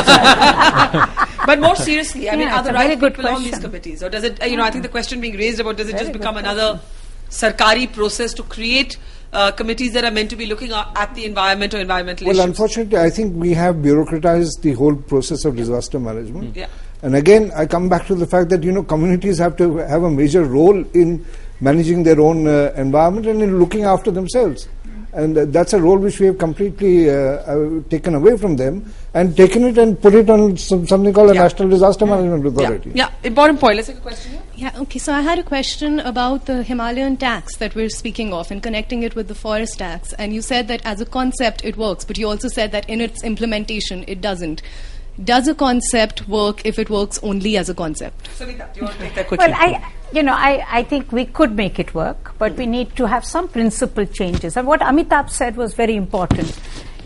But more seriously, I mean, are the right people on these committees? Or does it, I think the question being raised about, does it just become another sarkari process to create committees that are meant to be looking at the environment or environmental issues? Well, unfortunately, I think we have bureaucratized the whole process of disaster management. Yeah. And again, I come back to the fact that, communities have to have a major role in managing their own environment and in looking after themselves. And that's a role which we have completely taken away from them and taken it and put it on something called a National Disaster Management Authority. Yeah, important point. Let's take a question here. Yeah, okay. So I had a question about the Himalayan tax that we're speaking of and connecting it with the forest tax. And you said that as a concept it works, but you also said that in its implementation it doesn't. Does a concept work if it works only as a concept? Sunita, do you want to take that quickly? Well, I think we could make it work, but we need to have some principle changes. And what Amitabh said was very important.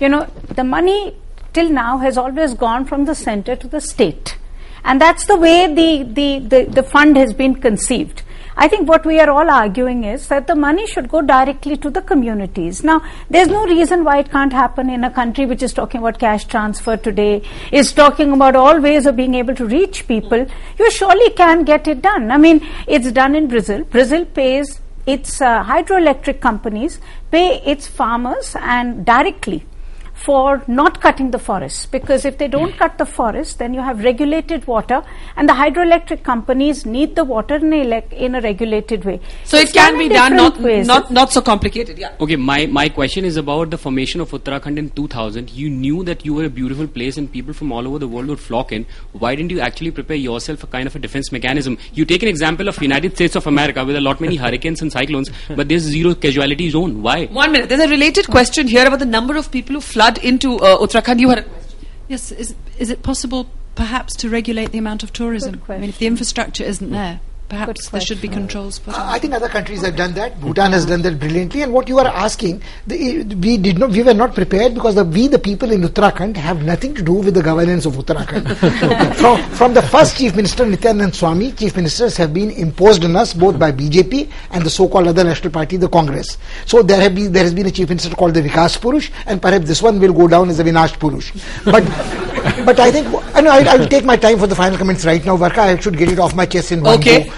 The money till now has always gone from the center to the state. And that's the way the fund has been conceived. I think what we are all arguing is that the money should go directly to the communities. Now, there's no reason why it can't happen in a country which is talking about cash transfer today, is talking about all ways of being able to reach people. You surely can get it done. I mean, it's done in Brazil. Brazil pays its hydroelectric companies, pay its farmers and directly for not cutting the forests, because if they don't cut the forest, then you have regulated water, and the hydroelectric companies need the water in a regulated way. So it can be done, not so complicated. Yeah. Okay, my question is about the formation of Uttarakhand in 2000. You knew that you were a beautiful place and people from all over the world would flock in. Why didn't you actually prepare yourself a kind of a defense mechanism? You take an example of United States of America with a lot many hurricanes and cyclones, but there's zero casualty zone. Why? 1 minute. There's a related question here about the number of people who flood into Uttarakhand. You had a question. Yes, is it possible perhaps to regulate the amount of tourism? I mean, if the infrastructure isn't there, perhaps there should be controls put on. I think other countries have done that. Bhutan has done that brilliantly. And what you are asking, we were not prepared because the people in Uttarakhand have nothing to do with the governance of Uttarakhand. from the first Chief Minister Nityanand Swami, Chief Ministers have been imposed on us both by BJP and the so-called other national party, the Congress. So there has been a Chief Minister called the Vikas Purush, and perhaps this one will go down as the Vinash Purush. But I think I will take my time for the final comments right now, Varka. I should get it off my chest in one go.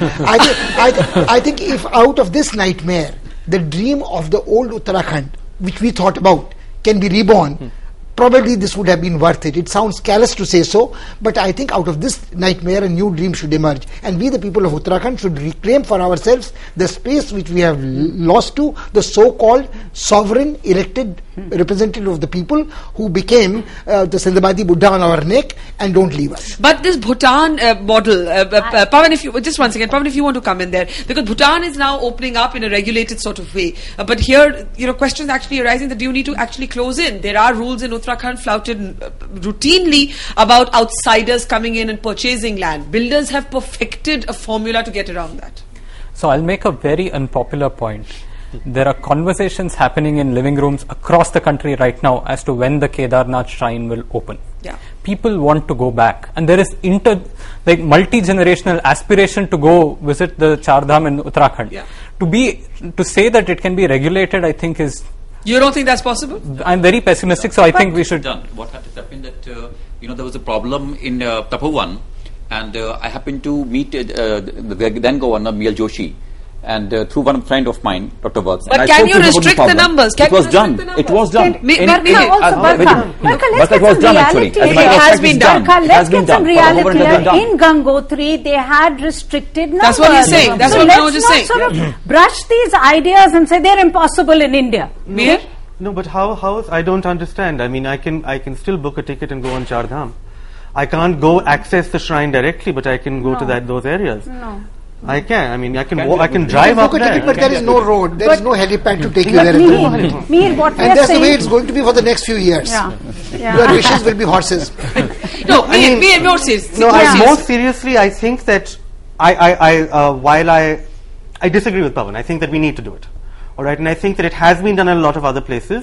I think if out of this nightmare, the dream of the old Uttarakhand, which we thought about, can be reborn, probably this would have been worth it. It sounds callous to say so, but I think out of this nightmare, a new dream should emerge. And we, the people of Uttarakhand, should reclaim for ourselves the space which we have lost to the so-called sovereign elected representative of the people who became the Sindhbadi Buddha on our neck and don't leave us. But this Bhutan model, Pawan, if you just one second, Pawan, if you want to come in there, because Bhutan is now opening up in a regulated sort of way. But here, questions actually arising that do you need to actually close in? There are rules in Uttarakhand flouted routinely about outsiders coming in and purchasing land. Builders have perfected a formula to get around that. So I'll make a very unpopular point. There are conversations happening in living rooms across the country right now as to when the Kedarnath shrine will open. Yeah. People want to go back, and there is multi-generational aspiration to go visit the Char Dham in Uttarakhand. Yeah. To say that it can be regulated, I think is... You don't think that's possible? I'm very pessimistic, so I think we should... What has happened that, there was a problem in Tapovan, and I happened to meet the then Governor, Miyal Joshi, and through one friend of mine, Dr. Works. But can you restrict the numbers? It was done. It was done. But it was done actually. It has been done. Let's get some reality here. In Gangotri, they had restricted numbers. That's what he's saying. That's what I was just saying. Sort of brush these ideas and say they're impossible in India. No, but how I don't understand. I mean, I can still book a ticket and go on Char Dham. I can't go access the shrine directly, but I can go to those areas. No. I can. I mean, I can drive up there. But there is no road. There is no helipad to take you there. Mir, what we are and that's saying, the way it's going to be for the next few years. Your wishes will be horses. No, more serious. More seriously, I think that while I disagree with Pawan, I think that we need to do it. All right, and I think that it has been done in a lot of other places.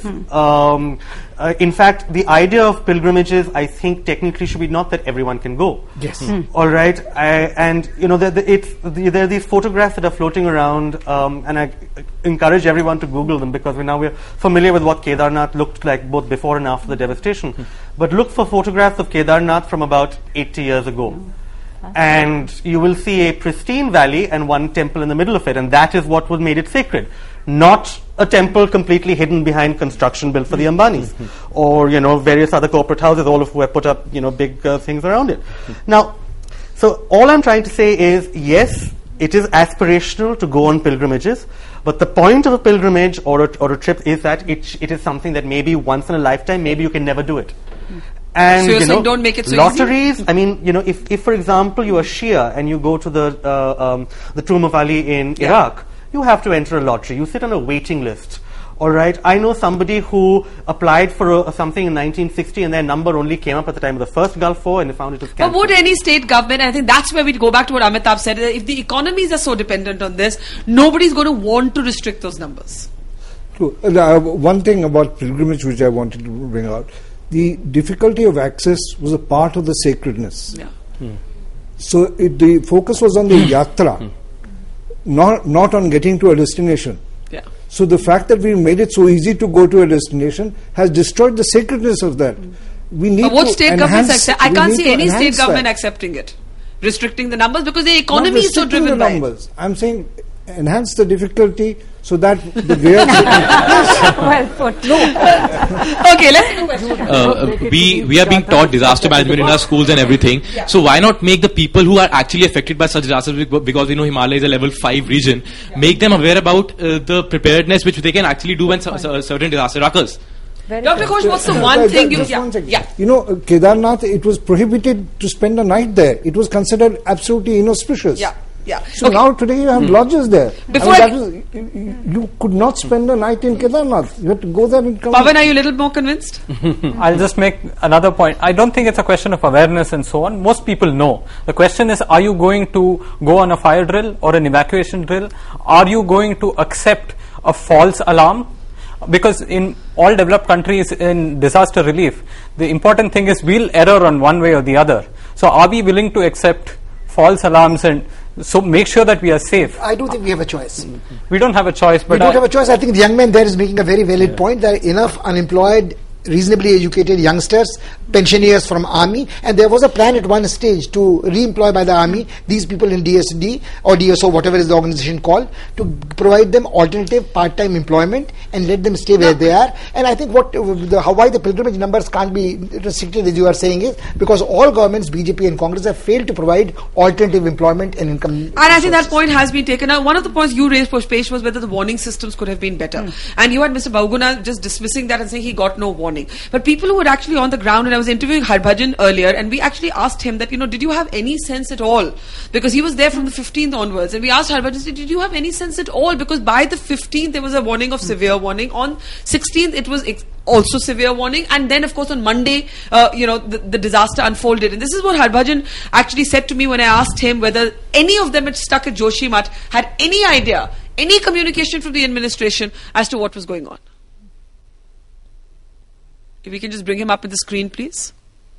In fact, the idea of pilgrimages, I think, technically should be not that everyone can go. Yes. All right, and you know, there are these photographs that are floating around, and I encourage everyone to Google them because we're familiar with what Kedarnath looked like both before and after the devastation. But look for photographs of Kedarnath from about 80 years ago. And you will see a pristine valley and one temple in the middle of it, and that is what was made it sacred. Not a temple completely hidden behind construction built for the Ambanis, or various other corporate houses, all of who have put up big things around it. Now, so all I'm trying to say is, yes, it is aspirational to go on pilgrimages, but the point of a pilgrimage or a trip is that it is something that maybe once in a lifetime, maybe you can never do it. And so you're saying don't make it so lotteries, easy? I mean, if for example you are Shia and you go to the Tomb of Ali in Iraq, you have to enter a lottery. You sit on a waiting list. All right. I know somebody who applied for something in 1960 and their number only came up at the time of the first Gulf War and they found it was cancelled. But would any state government, I think that's where we go back to what Amitabh said, if the economies are so dependent on this, nobody's going to want to restrict those numbers. True. One thing about pilgrimage which I wanted to bring out, the difficulty of access was a part of the sacredness. So the focus was on the yatra, not on getting to a destination. So the fact that we made it so easy to go to a destination has destroyed the sacredness of that. We need what state governments accept? I can't see any state government that. accepting it, restricting the numbers because the economy is so driven by numbers. I'm saying enhance the difficulty so that the way of well put. Okay, let's do question. We are being taught disaster management in our schools and everything. So why not make the people who are actually affected by such disasters, because we know Himalaya is a level 5 region, make them aware about the preparedness which they can actually do when certain disaster occurs. Dr. Ghosh, what's the one thing you... Kedarnath, it was prohibited to spend a night there. It was considered absolutely inauspicious. So now today you have lodges there. You could not spend a night in Kedarnath. You have to go there and come. Pawan, are you a little more convinced? I'll just make another point. I don't think it's a question of awareness and so on. Most people know. The question is, are you going to go on a fire drill or an evacuation drill? Are you going to accept a false alarm? Because in all developed countries in disaster relief, the important thing is we'll err on one way or the other. So are we willing to accept false alarms and so make sure that we are safe? I do think we have a choice. We don't have a choice. But we don't have a choice. I think the young man there is making a very valid point. There are enough unemployed, reasonably educated youngsters, pensioners from army, and there was a plan at one stage to re-employ by the army these people in DSD or DSO, whatever is the organization called, to provide them alternative part-time employment and let them stay where they are. And I think why the pilgrimage numbers can't be restricted, as you are saying, is because all governments, BJP and Congress, have failed to provide alternative employment and income. And I think that point has been taken out. One of the points you raised, Pushpesh, was whether the warning systems could have been better. And you had Mr. Bahuguna just dismissing that and saying he got no warning. But people who were actually on the ground, and I was interviewing Harbhajan earlier, and we actually asked him that, did you have any sense at all? Because he was there from the 15th onwards, and we asked Harbhajan, did you have any sense at all? Because by the 15th, there was a warning of severe warning. On 16th, it was also severe warning. And then, of course, on Monday, the disaster unfolded. And this is what Harbhajan actually said to me when I asked him whether any of them had stuck at Joshimath, had any idea, any communication from the administration as to what was going on. If we can just bring him up on the screen, please.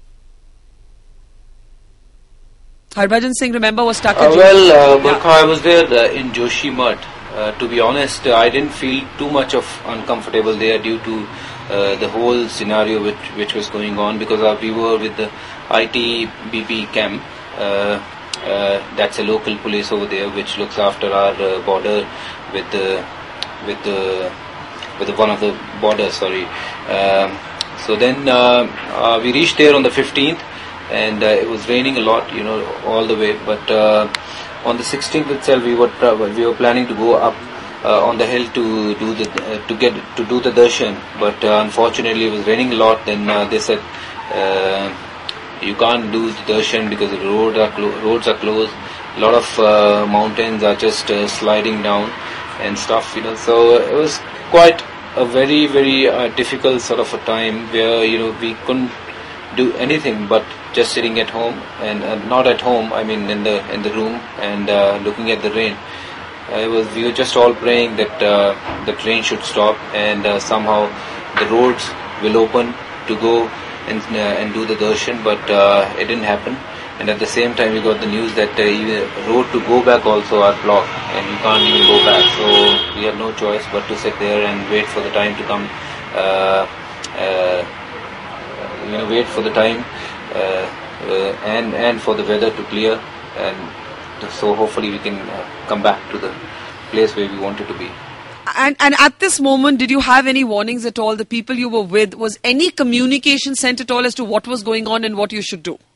Harbhajan Singh, remember, was stuck at Burkha, I was there in Joshimath. To be honest, I didn't feel too much of uncomfortable there due to the whole scenario which was going on, because we were with the ITBP camp. That's a local police over there which looks after our border with one of the borders. So then we reached there on the 15th, and it was raining a lot, all the way. But on the 16th itself, we were planning to go up on the hill to do the darshan. But unfortunately, it was raining a lot. Then they said you can't do the darshan because the roads are closed. A lot of mountains are just sliding down and stuff, So it was quite a very, very difficult sort of a time where, we couldn't do anything but just sitting at home and not at home, I mean in the room and looking at the rain. We were just all praying that the rain should stop and somehow the roads will open to go and do the darshan, but it didn't happen. And at the same time, we got the news that the road to go back also are blocked, and you can't even go back. So we had no choice but to sit there and wait for the time to come. Wait for the time and for the weather to clear, and so hopefully we can come back to the place where we wanted to be. And at this moment, did you have any warnings at all? The people you were with, was any communication sent at all as to what was going on and what you should do?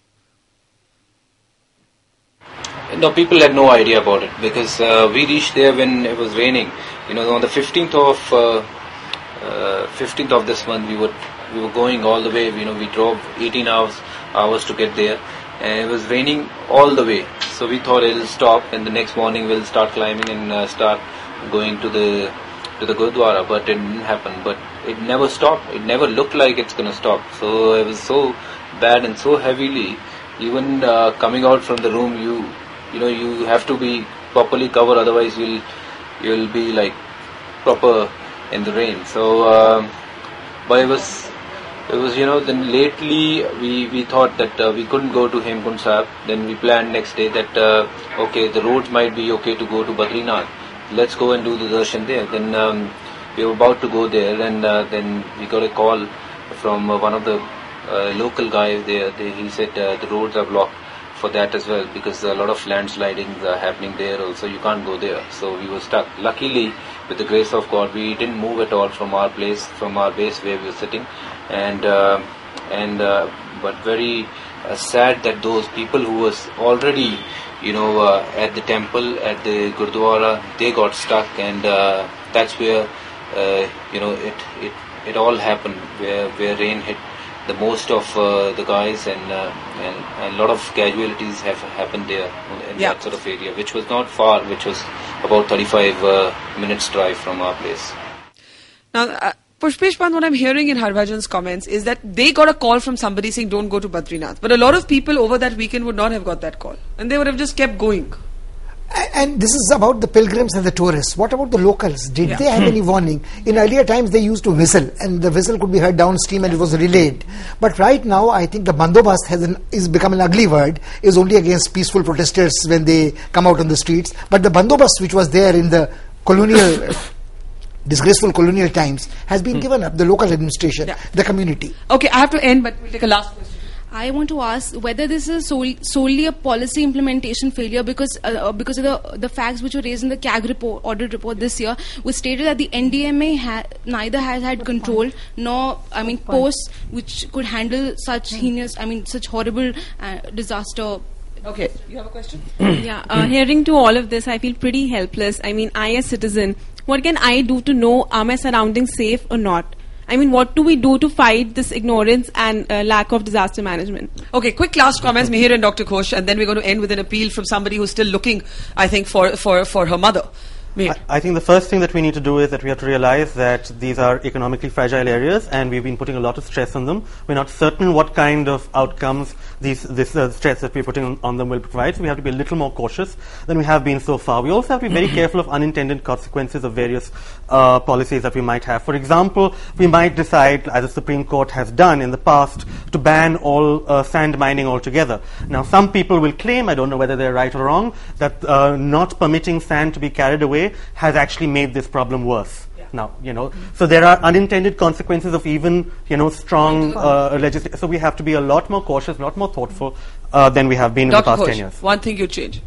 No, people had no idea about it because we reached there when it was raining. On the 15th of this month, we were going all the way. We drove 18 hours to get there, and it was raining all the way. So we thought it'll stop, and the next morning we'll start climbing and start going to the Gurdwara. But it didn't happen. But it never stopped. It never looked like it's going to stop. So it was so bad and so heavily. Even coming out from the room, you have to be properly covered, otherwise you'll be like proper in the rain. So but it was then lately we thought that we couldn't go to Hemkund Sahib. Then we planned next day that okay, the roads might be okay to go to Badrinath, let's go and do the darshan there. Then we were about to go there, and then we got a call from one of the local guys there. He said the roads are blocked for that as well, because a lot of landslidings are happening there also. You can't go there, so we were stuck. Luckily, with the grace of God, we didn't move at all from our base where we were sitting, but very sad that those people who was already at the temple, at the Gurdwara, they got stuck, and that's where it all happened, where rain hit the most of the guys, and a lot of casualties have happened there in that sort of area, which was not far, which was about 35 minutes drive from our place. Now, Pushpesh Pant, what I'm hearing in Harbhajan's comments is that they got a call from somebody saying don't go to Badrinath, but a lot of people over that weekend would not have got that call, and they would have just kept going. And this is about the pilgrims and the tourists. What about the locals? Did they have any warning? In earlier times, they used to whistle, and the whistle could be heard downstream, and it was relayed. But right now, I think the bandobast is become an ugly word, is only against peaceful protesters when they come out on the streets. But the bandobast, which was there in the colonial, disgraceful colonial times, has been given up. The local administration, the community. Okay, I have to end, but we'll take a last question. I want to ask whether this is solely a policy implementation failure, because of the facts which were raised in the CAG audit report this year, which stated that the NDMA neither has had control nor posts which could handle such heinous, such horrible disaster. Okay, you have a question? Hearing to all of this, I feel pretty helpless. I, as citizen, what can I do to know are my surroundings safe or not? What do we do to fight this ignorance and lack of disaster management? Okay, quick last comments, Mihir and Dr. Ghosh, and then we're going to end with an appeal from somebody who's still looking, I think, for her mother. I think the first thing that we need to do is that we have to realize that these are economically fragile areas, and we've been putting a lot of stress on them. We're not certain what kind of outcomes this stress that we're putting on them will provide, so we have to be a little more cautious than we have been so far. We also have to be very careful of unintended consequences of various policies that we might have. For example, we might decide, as the Supreme Court has done in the past, to ban all sand mining altogether. Now, some people will claim, I don't know whether they're right or wrong, that not permitting sand to be carried away has actually made this problem worse. Now, so there are unintended consequences of even, strong legislation. So we have to be a lot more cautious, a lot more thoughtful than we have been in the past 10 years. One thing you change.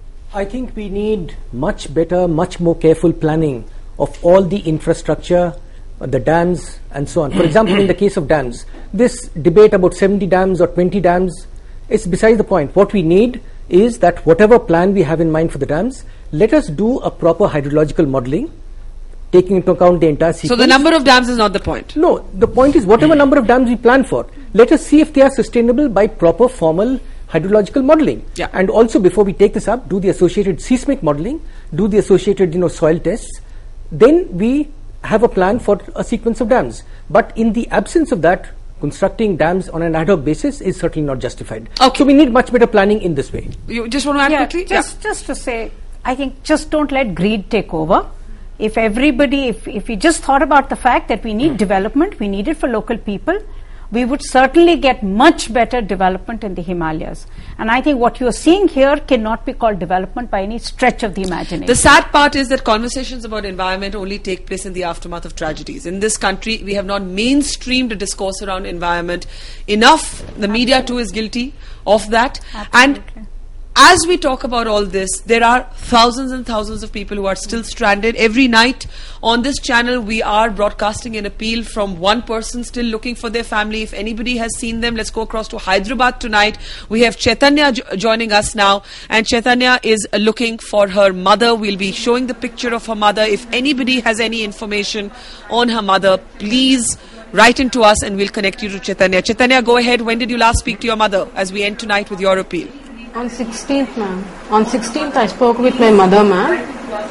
I think we need much better, much more careful planning of all the infrastructure, the dams, and so on. For example, in the case of dams, this debate about 70 dams or 20 dams is besides the point. What we need is that whatever plan we have in mind for the dams, let us do a proper hydrological modeling, taking into account the entire sequence. So the number of dams is not the point? No, the point is whatever number of dams we plan for, let us see if they are sustainable by proper formal hydrological modeling. Yeah. And also, before we take this up, do the associated seismic modeling, do the associated soil tests. Then we have a plan for a sequence of dams. But in the absence of that, constructing dams on an ad hoc basis is certainly not justified. Okay. So we need much better planning in this way. You just want to add quickly? Just to say, I think just don't let greed take over. If everybody, if we just thought about the fact that we need development, we need it for local people, we would certainly get much better development in the Himalayas. And I think what you are seeing here cannot be called development by any stretch of the imagination. The sad part is that conversations about environment only take place in the aftermath of tragedies. In this country, we have not mainstreamed a discourse around environment enough. The media too is guilty of that. Absolutely. And as we talk about all this, there are thousands and thousands of people who are still stranded. Every night on this channel, we are broadcasting an appeal from one person still looking for their family. If anybody has seen them, let's go across to Hyderabad tonight. We have Chaitanya joining us now, and Chaitanya is looking for her mother. We'll be showing the picture of her mother. If anybody has any information on her mother, please write into us and we'll connect you to Chaitanya. Chaitanya, go ahead. When did you last speak to your mother as we end tonight with your appeal? On 16th, ma'am. On 16th, I spoke with my mother, ma'am.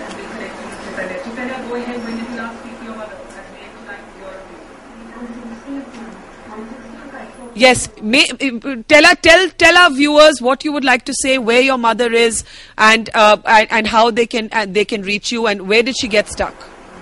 Yes, tell our viewers what you would like to say, where your mother is, and how they can reach you, and where did she get stuck?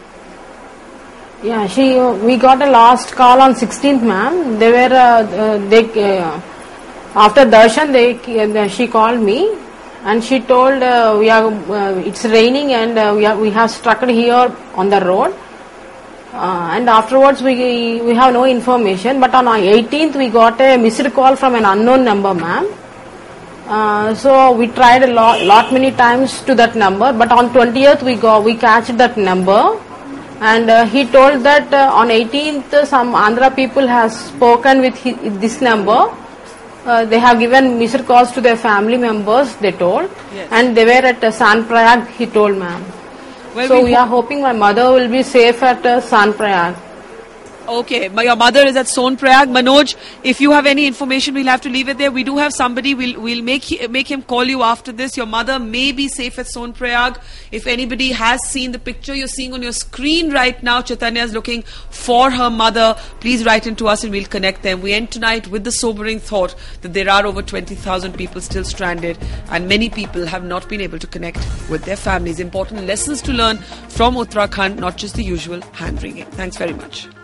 Yeah, we got a last call on 16th, ma'am. They were after darshan, she called me and she told it's raining and we have struck here on the road. And afterwards we have no information. But on 18th we got a missed call from an unknown number, ma'am. So we tried a lot many times to that number. But on 20th we catched that number. And he told that on 18th some Andhra people has spoken with this number. They have given missed calls to their family members, they told. Yes. And they were at San Prayag, he told, ma'am. Well, so we are hoping my mother will be safe at San Prayag. Okay, your mother is at Sonprayag. Manoj, if you have any information, we'll have to leave it there. We do have somebody. We'll make him call you after this. Your mother may be safe at Sonprayag. If anybody has seen the picture you're seeing on your screen right now, Chaitanya is looking for her mother. Please write into us and we'll connect them. We end tonight with the sobering thought that there are over 20,000 people still stranded, and many people have not been able to connect with their families. Important lessons to learn from Uttarakhand, not just the usual hand-wringing. Thanks very much.